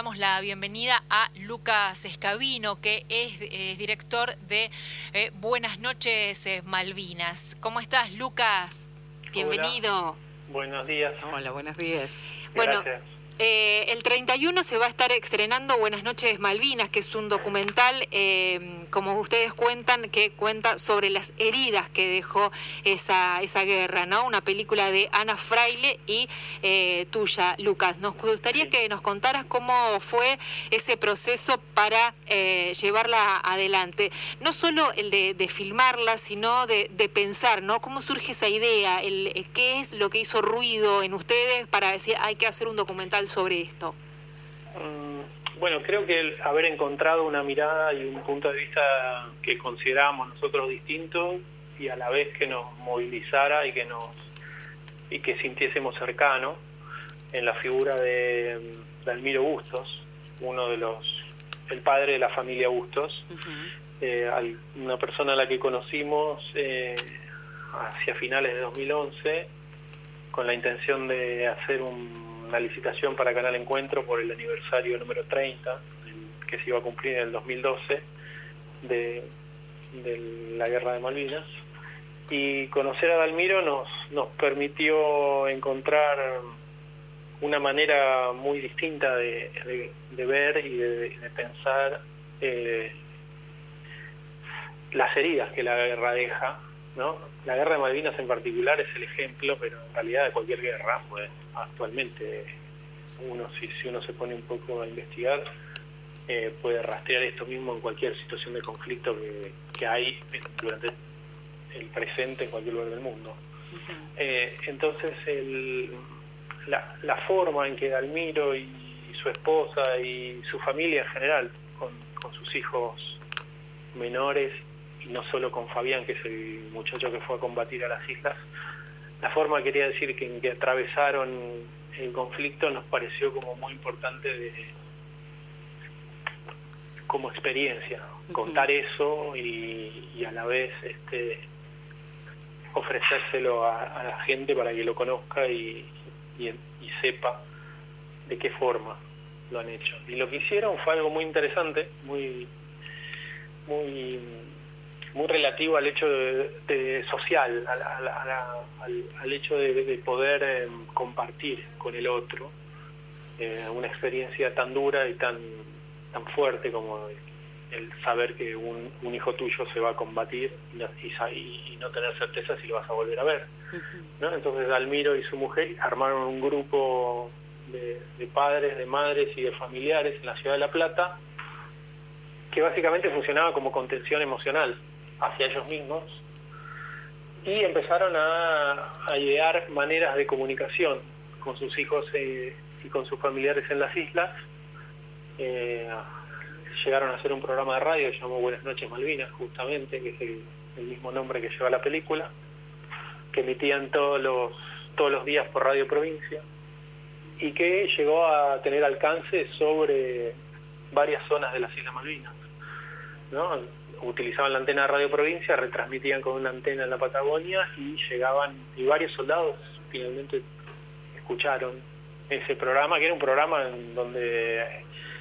damos la bienvenida a Lucas Escabino, que es director de Buenas noches Malvinas. ¿Cómo estás, Lucas? Bienvenido. Hola. Buenos días. Hola, buenos días. Bueno, gracias. El 31 se va a estar estrenando Buenas noches Malvinas, que es un documental, como ustedes cuentan, que cuenta sobre las heridas que dejó esa guerra, ¿no? Una película de Ana Fraile y tuya, Lucas. Nos gustaría que nos contaras cómo fue ese proceso para llevarla adelante. No solo el de filmarla, sino de pensar, ¿no? ¿Cómo surge esa idea? ¿Qué es lo que hizo ruido en ustedes para decir hay que hacer un documental sobre esto? Bueno, creo que el haber encontrado una mirada y un punto de vista que considerábamos nosotros distintos y a la vez que nos movilizara y que sintiésemos cercano en la figura de Dalmiro Bustos, el padre de la familia Bustos, una persona a la que conocimos hacia finales de 2011 con la intención de hacer una licitación para Canal Encuentro por el aniversario número 30, que se iba a cumplir en el 2012 de la Guerra de Malvinas. Y conocer a Dalmiro nos permitió encontrar una manera muy distinta de ver y de pensar las heridas que la guerra deja, ¿no? La guerra de Malvinas en particular es el ejemplo, pero en realidad de cualquier guerra, pues actualmente si uno se pone un poco a investigar, puede rastrear esto mismo en cualquier situación de conflicto que hay durante el presente en cualquier lugar del mundo. Entonces la forma en que Dalmiro y su esposa y su familia en general, con sus hijos menores, y no solo con Fabián, que es el muchacho que fue a combatir a las islas, la forma quería decir en que atravesaron el conflicto nos pareció como muy importante como experiencia, contar eso y a la vez ofrecérselo a la gente para que lo conozca y sepa de qué forma lo han hecho. Y lo que hicieron fue algo muy interesante, muy relativo al hecho de social, al hecho de poder compartir con el otro una experiencia tan dura y tan fuerte como el saber que un hijo tuyo se va a combatir y no tener certeza si lo vas a volver a ver, ¿no? Entonces Dalmiro y su mujer armaron un grupo de padres, de madres y de familiares en la ciudad de La Plata, que básicamente funcionaba como contención emocional hacia ellos mismos, y empezaron a idear maneras de comunicación con sus hijos y con sus familiares en las islas. Llegaron a hacer un programa de radio que se llamó Buenas noches Malvinas, justamente, que es el mismo nombre que lleva la película, que emitían todos los días por Radio Provincia, y que llegó a tener alcance sobre varias zonas de las Islas Malvinas, ¿no? Utilizaban la antena de Radio Provincia, retransmitían con una antena en la Patagonia y y varios soldados finalmente escucharon ese programa, que era un programa en donde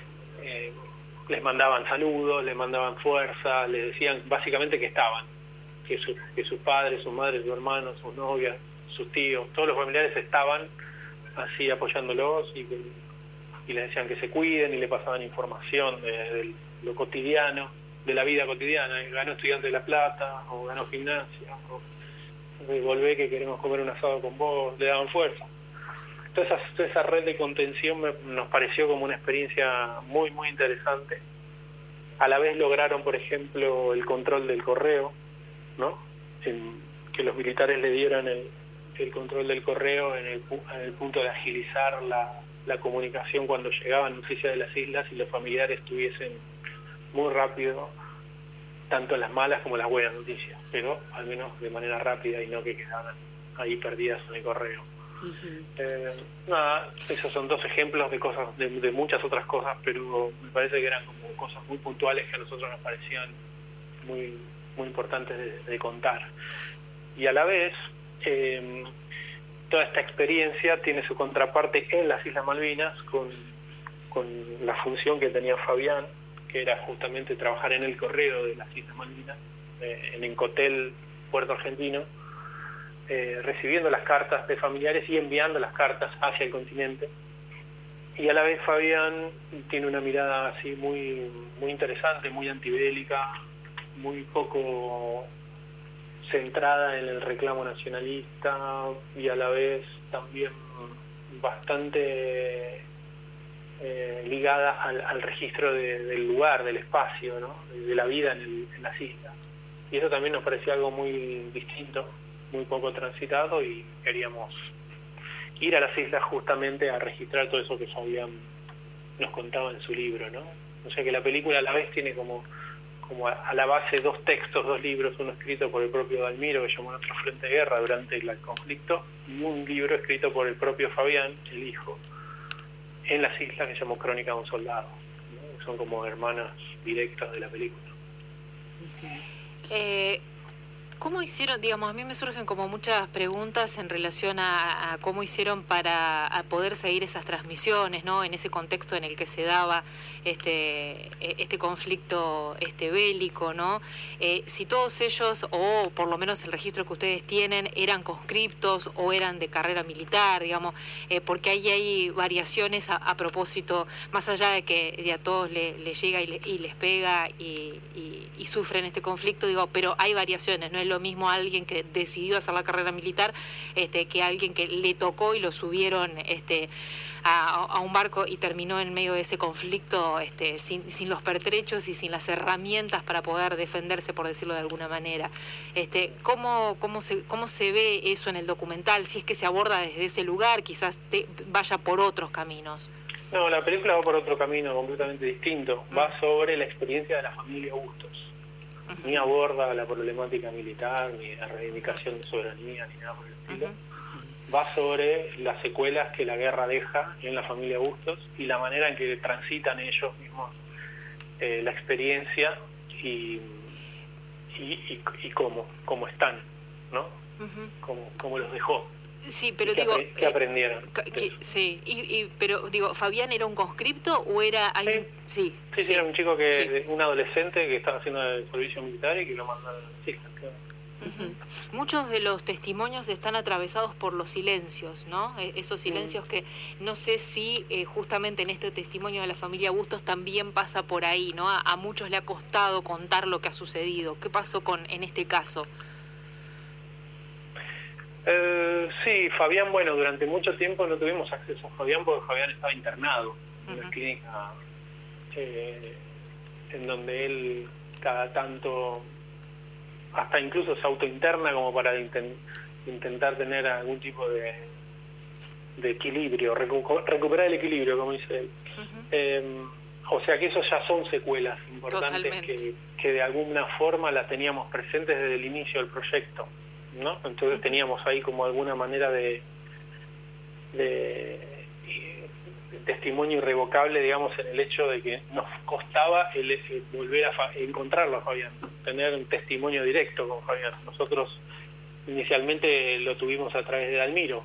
les mandaban saludos, les mandaban fuerza, les decían básicamente que estaban, que sus padres, sus madres, sus hermanos, sus novias, sus tíos, todos los familiares estaban así apoyándolos y les decían que se cuiden y le pasaban información de lo cotidiano, de la vida cotidiana. Ganó Estudiante de La Plata, o ganó Gimnasia, o volvé que queremos comer un asado con vos, le daban fuerza. Toda esa red de contención nos pareció como una experiencia muy, muy interesante. A la vez lograron, por ejemplo, el control del correo, ¿no? Que los militares le dieran el control del correo en el punto de agilizar la comunicación cuando llegaban noticias de las islas y los familiares tuviesen muy rápido tanto las malas como las buenas noticias, pero al menos de manera rápida y no que quedaran ahí perdidas en el correo. Esos son dos ejemplos de cosas, de muchas otras cosas, pero me parece que eran como cosas muy puntuales que a nosotros nos parecían muy, muy importantes de contar. Y a la vez toda esta experiencia tiene su contraparte en las Islas Malvinas con la función que tenía Fabián, que era justamente trabajar en el correo de las Islas Malvinas, en Encotel, Puerto Argentino, recibiendo las cartas de familiares y enviando las cartas hacia el continente. Y a la vez Fabián tiene una mirada así muy, muy interesante, muy antibélica, muy poco centrada en el reclamo nacionalista y a la vez también bastante ligada al registro del lugar, del espacio, ¿no? De la vida en las islas. Y eso también nos parecía algo muy distinto, muy poco transitado, y queríamos ir a las islas justamente a registrar todo eso que Fabián nos contaba en su libro, ¿no? O sea que la película a la vez tiene como a la base dos textos, dos libros, uno escrito por el propio Dalmiro, que llamó Nuestro Frente de Guerra durante el conflicto, y un libro escrito por el propio Fabián, el hijo, en las islas, que llamó Crónica de un Soldado, ¿no? Son como hermanas directas de la película. ¿Cómo hicieron? Digamos, a mí me surgen como muchas preguntas en relación a cómo hicieron para poder seguir esas transmisiones, ¿no? En ese contexto en el que se daba este conflicto bélico, ¿no? Si todos ellos, o por lo menos el registro que ustedes tienen, eran conscriptos o eran de carrera militar, digamos, porque ahí hay variaciones a propósito, más allá de que a todos les llega y les pega y sufren este conflicto, digo, pero hay variaciones, no es lo mismo alguien que decidió hacer la carrera militar que alguien que le tocó y lo subieron a un barco y terminó en medio de ese conflicto sin los pertrechos y sin las herramientas para poder defenderse, por decirlo de alguna manera. ¿Cómo se ve eso en el documental? Si es que se aborda desde ese lugar, quizás vaya por otros caminos. No, la película va por otro camino completamente distinto. Va sobre la experiencia de la familia Bustos. Ni aborda la problemática militar, ni la reivindicación de soberanía, ni nada por el estilo. Va sobre las secuelas que la guerra deja en la familia Bustos y la manera en que transitan ellos mismos la experiencia y cómo están, ¿no? Cómo los dejó. Sí, pero ¿Qué aprendieron? Sí, pero digo, ¿Fabián era un conscripto o era alguien? Sí, era un chico un adolescente que estaba haciendo el servicio militar y que lo mandaron a las islas, claro. Muchos de los testimonios están atravesados por los silencios, ¿no? Esos silencios que no sé si justamente en este testimonio de la familia Bustos también pasa por ahí, ¿no? A muchos le ha costado contar lo que ha sucedido. ¿Qué pasó en este caso? Sí, Fabián, bueno, durante mucho tiempo no tuvimos acceso a Fabián porque Fabián estaba internado en una clínica en donde él cada tanto hasta incluso se autointerna como para intentar tener algún tipo de equilibrio, recuperar el equilibrio, como dice él. O sea que eso ya son secuelas importantes que de alguna forma las teníamos presentes desde el inicio del proyecto, ¿no? Entonces teníamos ahí como alguna manera de testimonio irrevocable, digamos, en el hecho de que nos costaba el volver a encontrarlo a Fabián, tener un testimonio directo con Fabián. Nosotros inicialmente lo tuvimos a través de Dalmiro.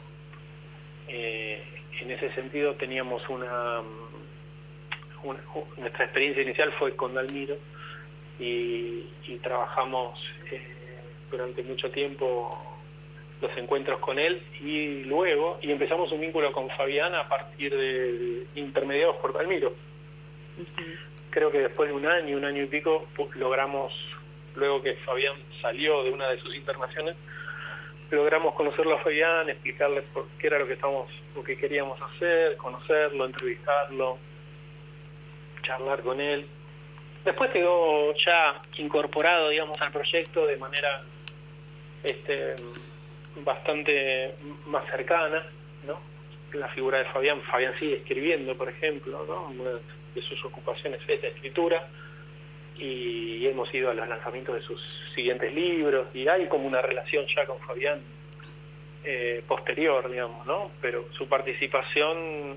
En ese sentido teníamos nuestra experiencia inicial fue con Dalmiro y trabajamos durante mucho tiempo los encuentros con él y empezamos un vínculo con Fabián a partir de intermediados por Dalmiro. Creo que después de un año y pico logramos, luego que Fabián salió de una de sus internaciones, logramos conocerlo a Fabián, explicarle qué era lo que queríamos hacer, conocerlo, entrevistarlo, charlar con él. Después quedó ya incorporado, digamos, al proyecto de manera bastante más cercana, ¿no? La figura de Fabián sigue escribiendo, por ejemplo, ¿no? Una de sus ocupaciones es la escritura, y hemos ido a los lanzamientos de sus siguientes libros, y hay como una relación ya con Fabián posterior, digamos, ¿no? Pero su participación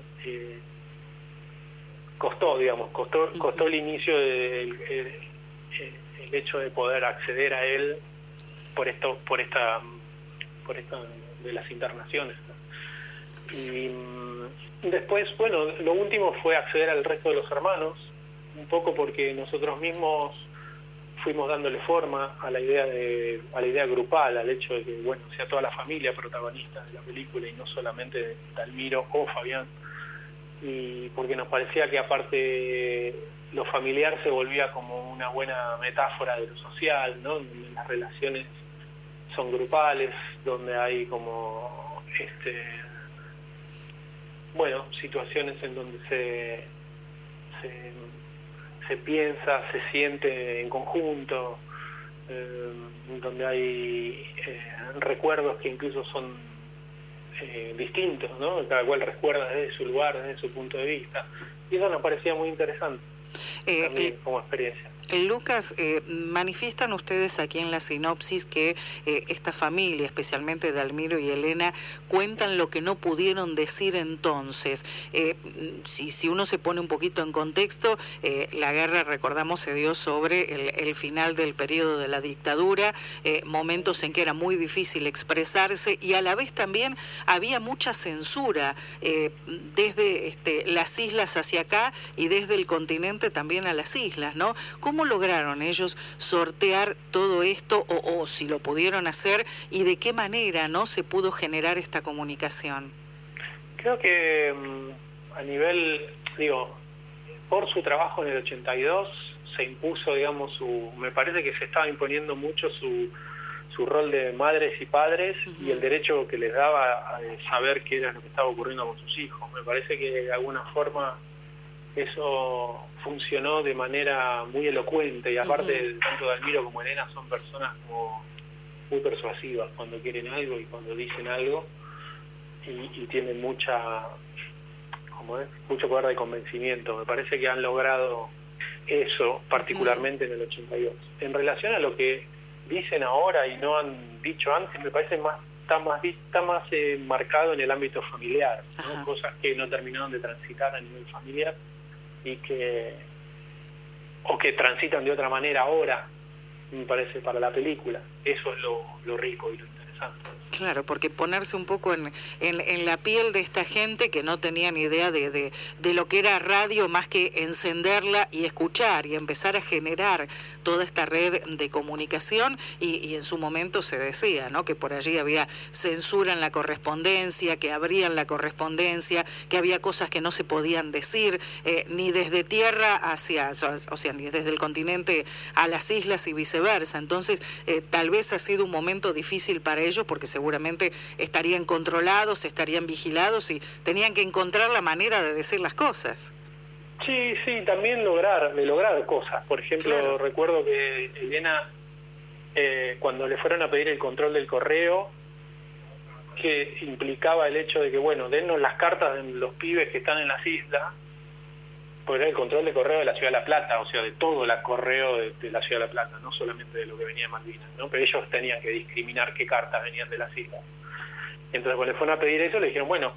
costó el inicio el hecho de poder acceder a él por esta de las internaciones, ¿no? Y después, bueno, lo último fue acceder al resto de los hermanos, un poco porque nosotros mismos fuimos dándole forma a la idea grupal, al hecho de que, bueno, sea toda la familia protagonista de la película y no solamente Dalmiro o Fabián, y porque nos parecía que aparte lo familiar se volvía como una buena metáfora de lo social, ¿no? Donde las relaciones son grupales, donde hay como bueno, situaciones en donde se piensa, se siente en conjunto, donde hay recuerdos que incluso son distintos, ¿no? Cada cual recuerda desde su lugar, desde su punto de vista, y eso nos parecía muy interesante también como experiencia. Lucas, manifiestan ustedes aquí en la sinopsis que esta familia, especialmente Dalmiro y Elena, cuentan lo que no pudieron decir entonces. Si uno se pone un poquito en contexto, la guerra, recordamos, se dio sobre el final del periodo de la dictadura, momentos en que era muy difícil expresarse y a la vez también había mucha censura desde las islas hacia acá y desde el continente también a las islas, ¿no? ¿Cómo lograron ellos sortear todo esto o si lo pudieron hacer y de qué manera no se pudo generar esta comunicación? Creo que a nivel, por su trabajo en el 82 se impuso, digamos, me parece que se estaba imponiendo mucho su rol de madres y padres y el derecho que les daba a saber qué era lo que estaba ocurriendo con sus hijos. Me parece que de alguna forma eso funcionó de manera muy elocuente y aparte tanto Dalmiro como Elena son personas como muy persuasivas cuando quieren algo y cuando dicen algo y tienen mucho poder de convencimiento. Me parece que han logrado eso particularmente en el 82. En relación a lo que dicen ahora y no han dicho antes, me parece está más marcado en el ámbito familiar, ¿no? Cosas que no terminaron de transitar a nivel familiar y que transitan de otra manera ahora, me parece, para la película. Eso es lo rico y lo interesante. Claro, porque ponerse un poco en la piel de esta gente que no tenía ni idea de lo que era radio, más que encenderla y escuchar y empezar a generar toda esta red de comunicación y en su momento se decía, ¿no?, que por allí había censura en la correspondencia, que abrían la correspondencia, que había cosas que no se podían decir, ni desde tierra hacia, o sea, ni desde el continente a las islas y viceversa. Entonces, tal vez ha sido un momento difícil para ellos porque seguramente estarían controlados, estarían vigilados y tenían que encontrar la manera de decir las cosas. Sí, también lograr cosas. Por ejemplo, claro, recuerdo que Elena, cuando le fueron a pedir el control del correo, que implicaba el hecho de que, bueno, dennos las cartas de los pibes que están en las islas, porque era el control de correo de la Ciudad de La Plata, o sea, de todo el correo de la Ciudad de La Plata, no solamente de lo que venía de Malvinas, ¿no? Pero ellos tenían que discriminar qué cartas venían de las islas. Entonces, cuando le fueron a pedir eso, le dijeron, bueno,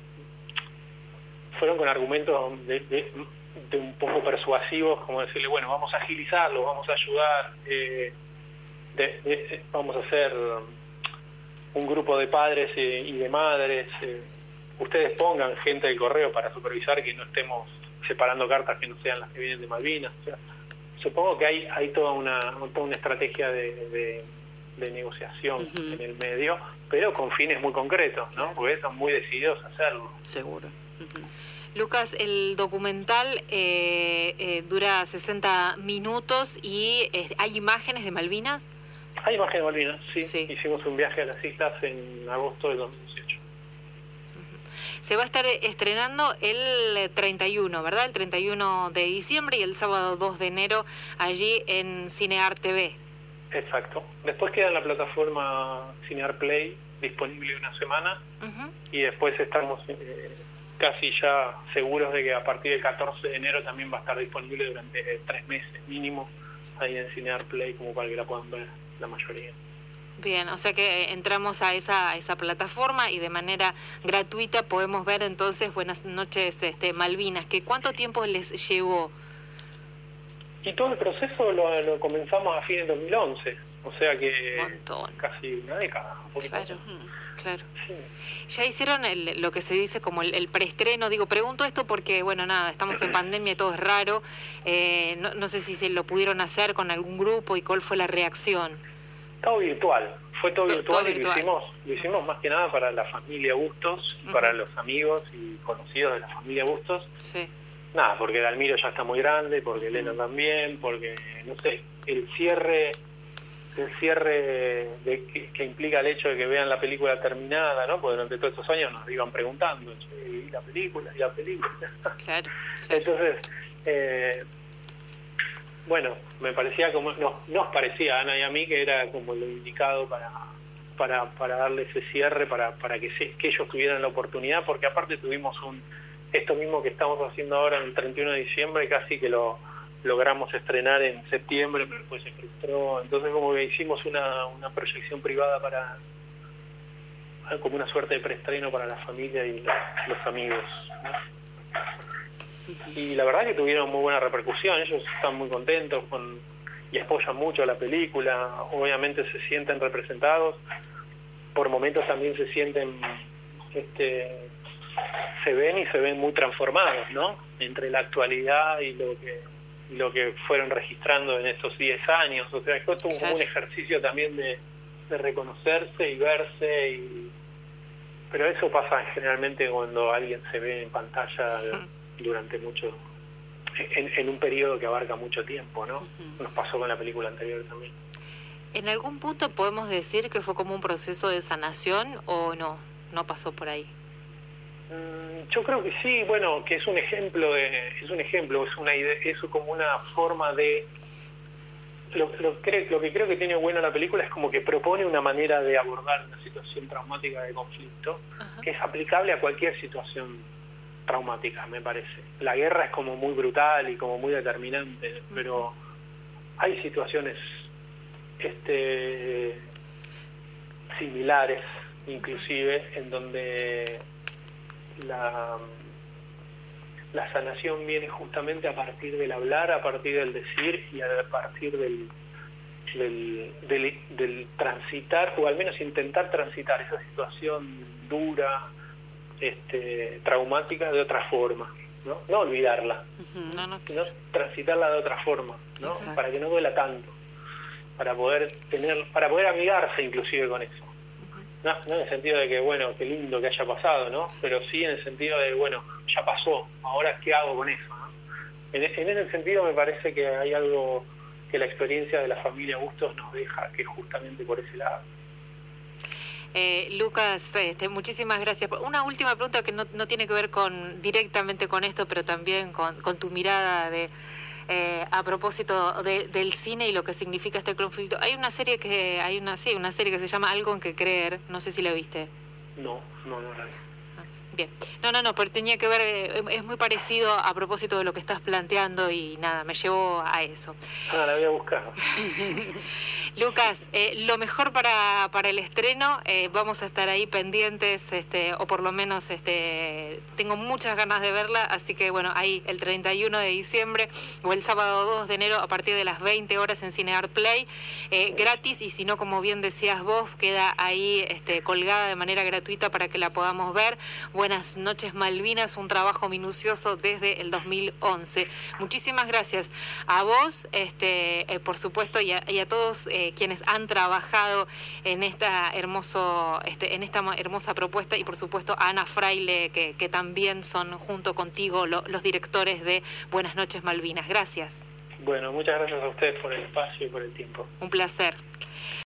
fueron con argumentos de un poco persuasivos, como decirle, bueno, vamos a agilizarlo, vamos a ayudar, vamos a hacer un grupo de padres y de madres, ustedes pongan gente del correo para supervisar que no estemos separando cartas que no sean las que vienen de Malvinas. O sea, supongo que hay toda una estrategia de negociación en el medio, pero con fines muy concretos, ¿no? Porque son muy decididos a hacerlo. Seguro. Lucas, el documental dura 60 minutos y ¿hay imágenes de Malvinas? Hay imágenes de Malvinas, sí. Hicimos un viaje a las islas en agosto del 2018. Se va a estar estrenando el 31, ¿verdad? El 31 de diciembre y el sábado 2 de enero allí en Cinear TV. Exacto. Después queda en la plataforma Cinear Play disponible una semana y después estamos casi ya seguros de que a partir del 14 de enero también va a estar disponible durante 3 meses mínimo ahí en Cinear Play, como para que la puedan ver la mayoría. Bien, o sea que entramos a esa plataforma y de manera gratuita podemos ver entonces Buenas noches Malvinas. ¿Cuánto tiempo les llevó? Y todo el proceso lo comenzamos a fines de 2011. O sea que montón. Casi una década, un poquito. Claro, claro. Sí. Ya hicieron lo que se dice como el preestreno. Digo, pregunto esto porque, bueno, nada, estamos en pandemia y todo es raro. No sé si se lo pudieron hacer con algún grupo y cuál fue la reacción. Todo virtual. Fue todo virtual y virtual. Lo hicimos más que nada para la familia Bustos, para los amigos y conocidos de la familia Bustos. Sí. Nada, porque Dalmiro ya está muy grande, porque Elena también, porque, no sé, el cierre que implica el hecho de que vean la película terminada, ¿no? Porque durante todos estos años nos iban preguntando, ¿y la película? Claro. Entonces, bueno, me parecía como, nos parecía a Ana y a mí que era como lo indicado para darle ese cierre, para que ellos tuvieran la oportunidad, porque aparte tuvimos esto mismo que estamos haciendo ahora en el 31 de diciembre, casi que lo logramos estrenar en septiembre, pero después se frustró. Entonces como que hicimos una proyección privada como una suerte de preestreno para la familia y los amigos, ¿no? Y la verdad que tuvieron muy buena repercusión, ellos están muy contentos y apoyan mucho a la película, obviamente se sienten representados, por momentos también se sienten, se ven muy transformados, ¿no? Entre la actualidad y lo que fueron registrando en estos 10 años, o sea, esto es como un ejercicio también de reconocerse y verse, pero eso pasa generalmente cuando alguien se ve en pantalla durante mucho, en un periodo que abarca mucho tiempo, ¿no? Nos pasó con la película anterior también. ¿En algún punto podemos decir que fue como un proceso de sanación o no pasó por ahí? Yo creo que sí, bueno, que es un ejemplo, es una idea, es como una forma de lo que creo que tiene bueno la película es como que propone una manera de abordar una situación traumática de conflicto, que es aplicable a cualquier situación traumática, me parece. La guerra es como muy brutal y como muy determinante, pero hay situaciones similares, inclusive, en donde la sanación viene justamente a partir del hablar, a partir del decir y a partir del transitar, o al menos intentar transitar esa situación dura, traumática de otra forma, no olvidarla, sino transitarla de otra forma, ¿no? Para que no duela tanto, para poder amigarse inclusive con eso. No en el sentido de que, bueno, qué lindo que haya pasado, ¿no? Pero sí en el sentido de, bueno, ya pasó, ahora ¿qué hago con eso? ¿No? En ese sentido me parece que hay algo que la experiencia de la familia Bustos nos deja, que es justamente por ese lado. Lucas, muchísimas gracias. Una última pregunta que no tiene que ver directamente con esto, pero también con tu mirada a propósito del cine y lo que significa este conflicto. Hay una serie una serie que se llama Algo en que creer, no sé si la viste. No la vi. Bien. No, pero tenía que ver, es muy parecido a propósito de lo que estás planteando y nada, me llevó a eso. La voy a buscar. Lucas, lo mejor para el estreno, vamos a estar ahí pendientes, o por lo menos tengo muchas ganas de verla, así que bueno, ahí el 31 de diciembre o el sábado 2 de enero a partir de las 20 horas en Cineart Play, gratis, y si no, como bien decías vos, queda ahí colgada de manera gratuita para que la podamos ver. Buenas noches Malvinas, un trabajo minucioso desde el 2011. Muchísimas gracias a vos, por supuesto, y a todos quienes han trabajado en esta hermosa propuesta, y por supuesto a Ana Fraile, que también son junto contigo los directores de Buenas noches Malvinas. Gracias. Bueno, muchas gracias a ustedes por el espacio y por el tiempo. Un placer.